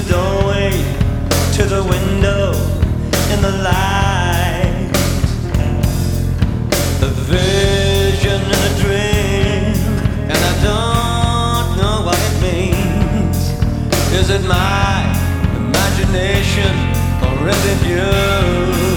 doorway to the window in the light. A vision and a dream, and I don't know what it means. Is it my imagination or is it you?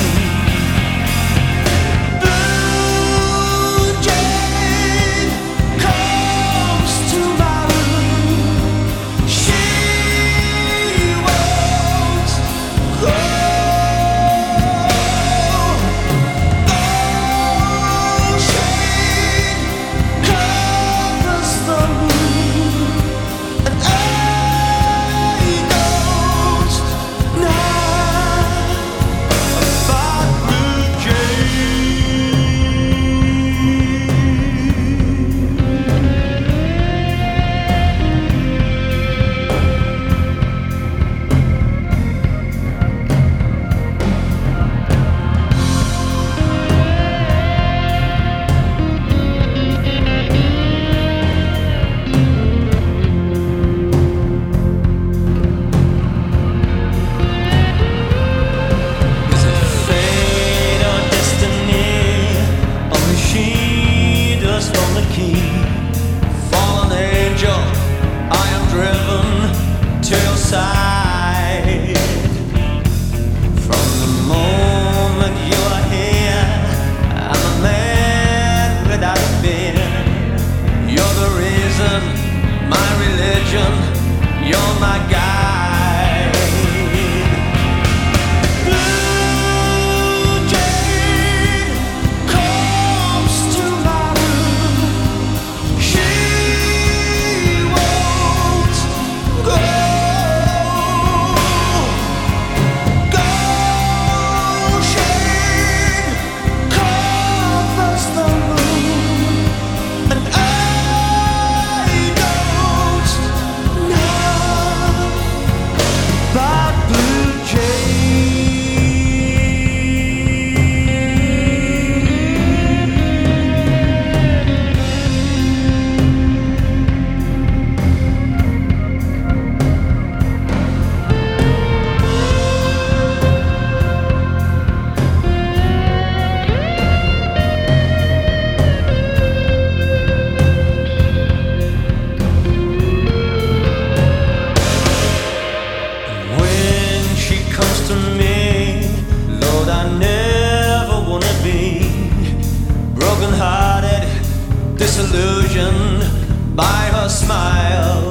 You're my guide. Blue jade comes to my room. She won't go. Gold shade covers the moon, and I don't know about blue jade. When she comes to me, Lord, I never wanna be broken-hearted, disillusioned by her smile.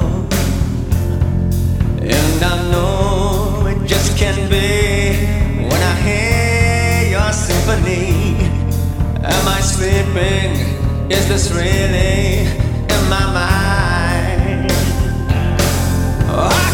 And I know it just can't be when I hear your symphony. Am I sleeping? Is this really in my mind? Oh,